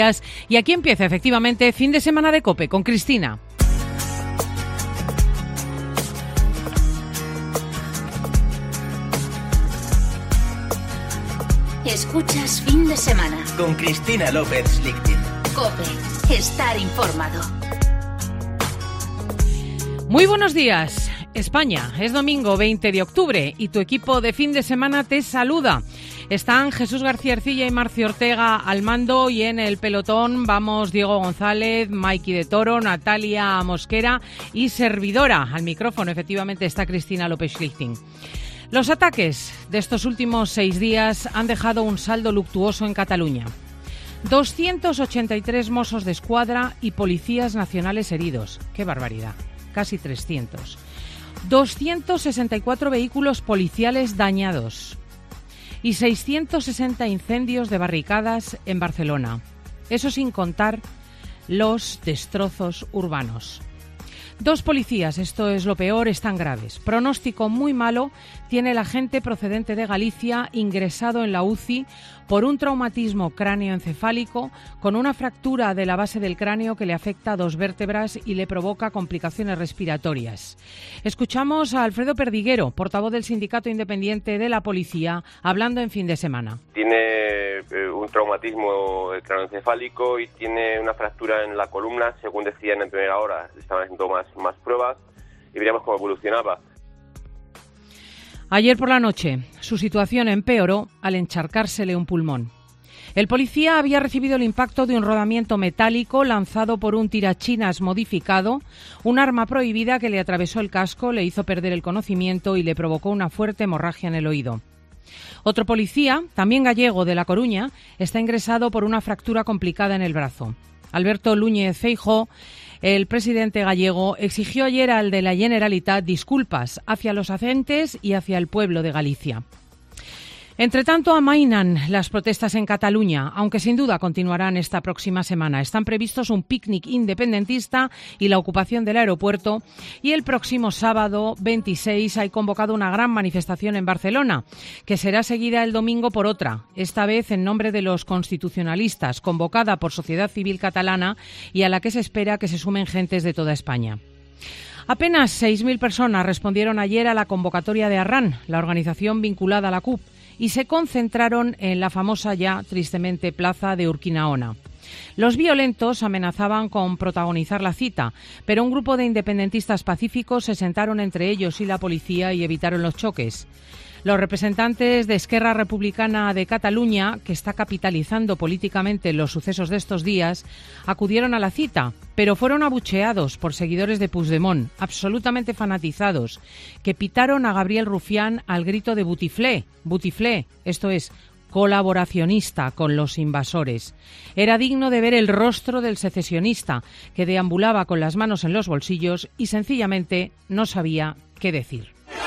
Y aquí empieza efectivamente fin de semana de COPE con Cristina. Escuchas Fin de Semana con Cristina López Lichting. COPE, estar informado. Muy buenos días, España. Es domingo 20 de octubre y tu equipo de fin de semana te saluda. Están Jesús García Ercilla y Marci Ortega al mando y en el pelotón vamos Diego González, Maiki de Toro, Natalia Mosquera y servidora. Al micrófono efectivamente está Cristina López Lichting. Los ataques de estos últimos 6 días han dejado un saldo luctuoso en Cataluña. 283 Mossos de Escuadra y policías nacionales heridos. ¡Qué barbaridad! Casi 300. 264 vehículos policiales dañados. Y 660 incendios de barricadas en Barcelona. Eso sin contar los destrozos urbanos. 2 policías, esto es lo peor, están graves. Pronóstico muy malo tiene el agente procedente de Galicia ingresado en la UCI por un traumatismo cráneoencefálico con una fractura de la base del cráneo que le afecta a 2 vértebras y le provoca complicaciones respiratorias. Escuchamos a Alfredo Perdiguero, portavoz del Sindicato Independiente de la Policía, hablando en fin de semana. Tiene un traumatismo cráneoencefálico y tiene una fractura en la columna, según decían en primera hora. Estaban haciendo más pruebas y veríamos cómo evolucionaba. Ayer por la noche, su situación empeoró al encharcársele un pulmón. El policía había recibido el impacto de un rodamiento metálico lanzado por un tirachinas modificado, un arma prohibida que le atravesó el casco, le hizo perder el conocimiento y le provocó una fuerte hemorragia en el oído. Otro policía, también gallego de La Coruña, está ingresado por una fractura complicada en el brazo. Alberto Núñez Feijóo, el presidente gallego, exigió ayer al de la Generalitat disculpas hacia los agentes y hacia el pueblo de Galicia. Entre tanto, amainan las protestas en Cataluña, aunque sin duda continuarán esta próxima semana. Están previstos un picnic independentista y la ocupación del aeropuerto. Y el próximo sábado 26 hay convocado una gran manifestación en Barcelona, que será seguida el domingo por otra, esta vez en nombre de los constitucionalistas, convocada por Sociedad Civil Catalana y a la que se espera que se sumen gentes de toda España. Apenas 6.000 personas respondieron ayer a la convocatoria de Arran, la organización vinculada a la CUP, y se concentraron en la famosa ya, tristemente, plaza de Urquinaona. Los violentos amenazaban con protagonizar la cita, pero un grupo de independentistas pacíficos se sentaron entre ellos y la policía y evitaron los choques. Los representantes de Esquerra Republicana de Cataluña, que está capitalizando políticamente los sucesos de estos días, acudieron a la cita, pero fueron abucheados por seguidores de Puigdemont, absolutamente fanatizados, que pitaron a Gabriel Rufián al grito de Botiflé. Botiflé, esto es, colaboracionista con los invasores. Era digno de ver el rostro del secesionista, que deambulaba con las manos en los bolsillos y sencillamente no sabía qué decir.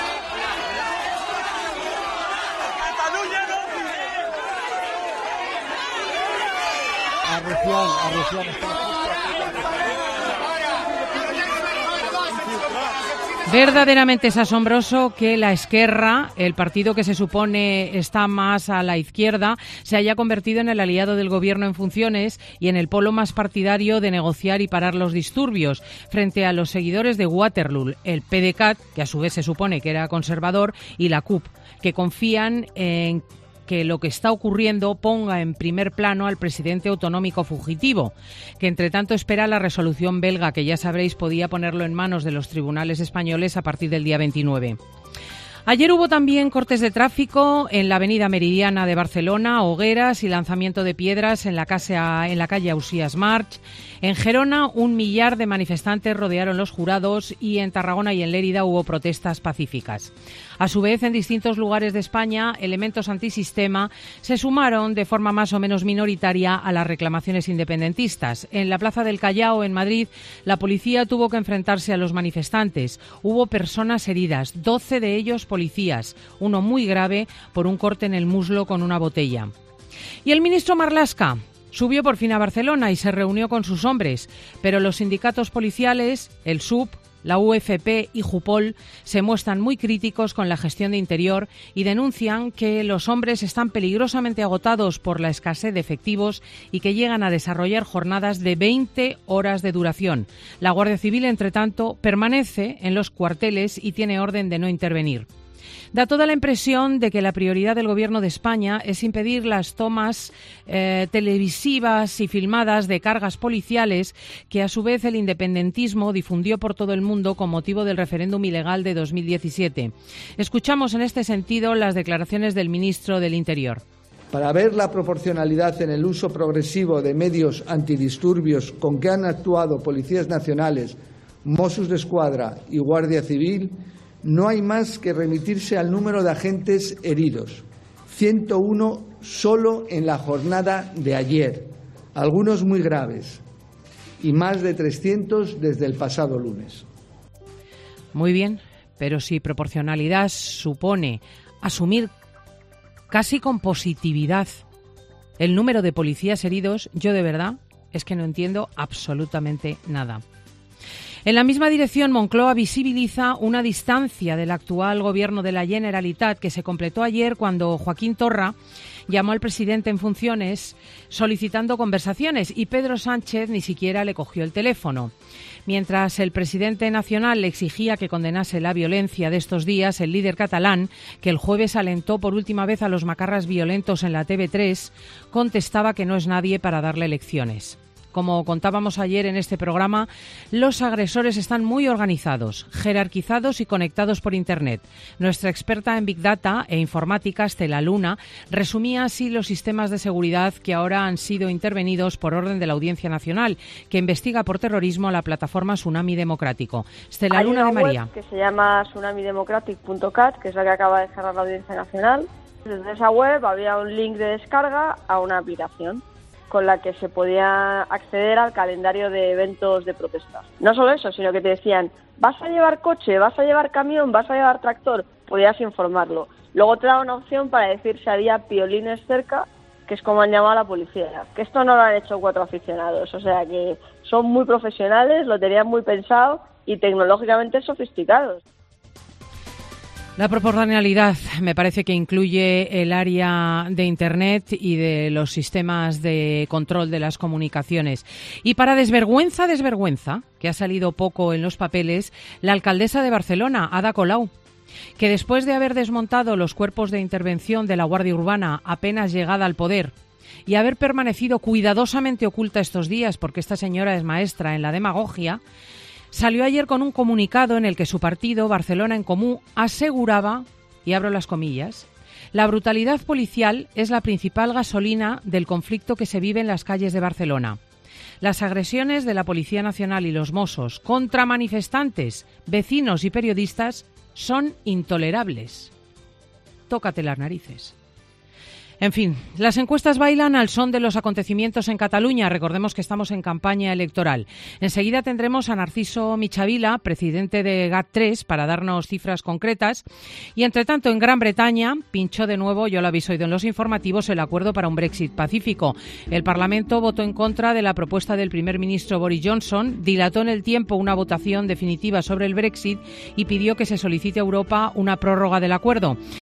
Verdaderamente es asombroso que la Esquerra, el partido que se supone está más a la izquierda, se haya convertido en el aliado del gobierno en funciones y en el polo más partidario de negociar y parar los disturbios frente a los seguidores de Waterloo, el PDeCAT, que a su vez se supone que era conservador, y la CUP, que confían en que lo que está ocurriendo ponga en primer plano al presidente autonómico fugitivo, que entre tanto espera la resolución belga, que ya sabréis podía ponerlo en manos de los tribunales españoles a partir del día 29. Ayer hubo también cortes de tráfico en la avenida Meridiana de Barcelona, hogueras y lanzamiento de piedras en la calle Ausías March. En Gerona, 1 millar de manifestantes rodearon los jurados y en Tarragona y en Lérida hubo protestas pacíficas. A su vez, en distintos lugares de España, elementos antisistema se sumaron de forma más o menos minoritaria a las reclamaciones independentistas. En la Plaza del Callao, en Madrid, la policía tuvo que enfrentarse a los manifestantes. Hubo personas heridas, 12 de ellos policías, uno muy grave por un corte en el muslo con una botella. Y el ministro Marlaska subió por fin a Barcelona y se reunió con sus hombres, pero los sindicatos policiales, el SUB, La UFP y Jupol se muestran muy críticos con la gestión de Interior y denuncian que los hombres están peligrosamente agotados por la escasez de efectivos y que llegan a desarrollar jornadas de 20 horas de duración. La Guardia Civil, entre tanto, permanece en los cuarteles y tiene orden de no intervenir. Da toda la impresión de que la prioridad del Gobierno de España es impedir las tomas televisivas y filmadas de cargas policiales que, a su vez, el independentismo difundió por todo el mundo con motivo del referéndum ilegal de 2017. Escuchamos en este sentido las declaraciones del ministro del Interior. Para ver la proporcionalidad en el uso progresivo de medios antidisturbios con que han actuado policías nacionales, Mossos d'Esquadra y Guardia Civil, no hay más que remitirse al número de agentes heridos. 101 solo en la jornada de ayer, algunos muy graves, y más de 300 desde el pasado lunes. Muy bien, pero si proporcionalidad supone asumir casi con positividad el número de policías heridos, yo de verdad es que no entiendo absolutamente nada. En la misma dirección, Moncloa visibiliza una distancia del actual gobierno de la Generalitat que se completó ayer cuando Joaquín Torra llamó al presidente en funciones solicitando conversaciones y Pedro Sánchez ni siquiera le cogió el teléfono. Mientras el presidente nacional le exigía que condenase la violencia de estos días, el líder catalán, que el jueves alentó por última vez a los macarras violentos en la TV3, contestaba que no es nadie para darle lecciones. Como contábamos ayer en este programa, los agresores están muy organizados, jerarquizados y conectados por Internet. Nuestra experta en Big Data e informática, Estela Luna, resumía así los sistemas de seguridad que ahora han sido intervenidos por orden de la Audiencia Nacional, que investiga por terrorismo a la plataforma Tsunami Democrático. Estela Luna de María. Hay una web que se llama tsunamidemocratic.cat, que es la que acaba de cerrar la Audiencia Nacional. Desde esa web había un link de descarga a una aplicación con la que se podía acceder al calendario de eventos de protesta. No solo eso, sino que te decían, ¿vas a llevar coche, vas a llevar camión, vas a llevar tractor? Podías informarlo. Luego te daba una opción para decir si había piolines cerca, que es como han llamado a la policía. Que esto no lo han hecho 4 aficionados, o sea que son muy profesionales, lo tenían muy pensado y tecnológicamente sofisticados. La proporcionalidad me parece que incluye el área de Internet y de los sistemas de control de las comunicaciones. Y para desvergüenza, que ha salido poco en los papeles, la alcaldesa de Barcelona, Ada Colau, que después de haber desmontado los cuerpos de intervención de la Guardia Urbana apenas llegada al poder y haber permanecido cuidadosamente oculta estos días, porque esta señora es maestra en la demagogia, salió ayer con un comunicado en el que su partido, Barcelona en Comú, aseguraba, y abro las comillas, la brutalidad policial es la principal gasolina del conflicto que se vive en las calles de Barcelona. Las agresiones de la Policía Nacional y los Mossos contra manifestantes, vecinos y periodistas son intolerables. Tócate las narices. En fin, las encuestas bailan al son de los acontecimientos en Cataluña. Recordemos que estamos en campaña electoral. Enseguida tendremos a Narciso Michavila, presidente de GAT3, para darnos cifras concretas. Y, entre tanto, en Gran Bretaña pinchó de nuevo, yo lo habéis oído en los informativos, el acuerdo para un Brexit pacífico. El Parlamento votó en contra de la propuesta del primer ministro Boris Johnson, dilató en el tiempo una votación definitiva sobre el Brexit y pidió que se solicite a Europa una prórroga del acuerdo.